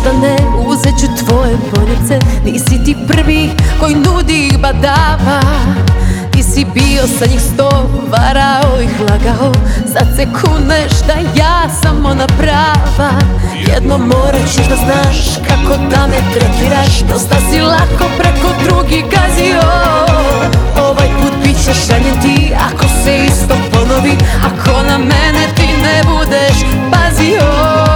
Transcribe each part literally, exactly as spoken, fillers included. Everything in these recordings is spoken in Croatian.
da ne, uzet ću tvoje poljubce. Nisi ti prvi koji nudi badava, ti si bio sa njih sto, varao ih, lagao. Sad se kuneš da ja sam ona prava. Jedno morat ćeš da znaš kako da me tretiraš. Dosta si lako preko drugih gazio. Ovaj put bit ćeš željen ti ako se isto ponovi, ako na mene ti ne budeš pazio.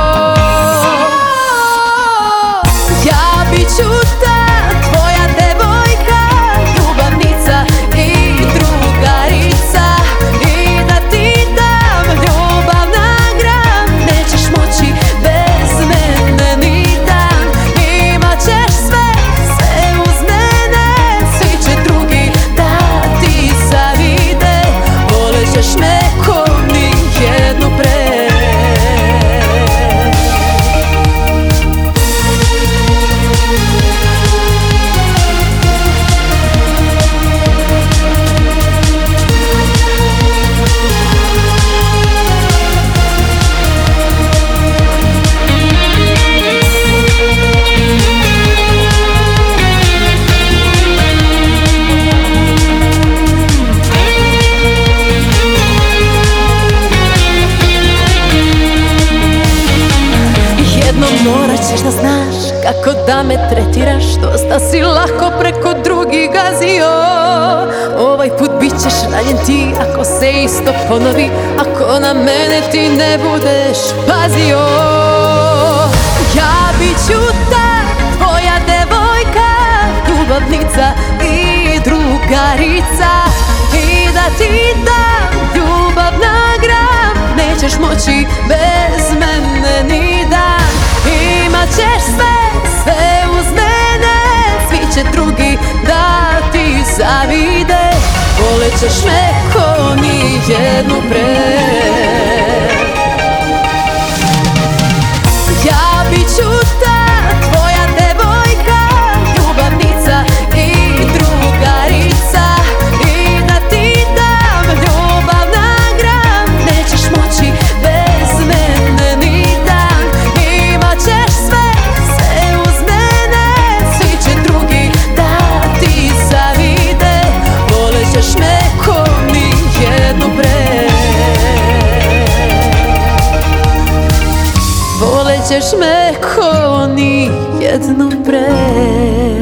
Ja bit ću ta tvoja devojka, ljubavnica i drugarica, i da ti dam ljubav na gram. Nećeš moći bez mene ni dan, imat ćeš sve, sve uz mene. Svi će drugi da ti zavide, volit ćeš me ko ni jednu pre. Morat ćeš da znaš kako da me tretiraš. Dosta si lako preko drugih gazio. Ovaj put bit ćeš ranjen ti ako se isto ponovi, ako na mene ti ne budeš pazio. Ja bit ću ta tvoja devojka, ljubavnica i drugarica, i da ti dam ljubav na gram. Nećeš moći bez mene ni dan, imat ćeš sve, sve uz mene. Svi će drugi da ti zavide, volit ćeš me ko ni jednu pre. Ja bit ću ta tvoja devojka, ljubavnica i drugarica, i da ti dam ljubav na gram. Nećeš moći bez mene ni dan, imat ćeš sve, sve uz mene. Svi će drugi da ti zavide, volit ćeš me ko ni jednu pre. Volit ćeš me ko ni jednu pre.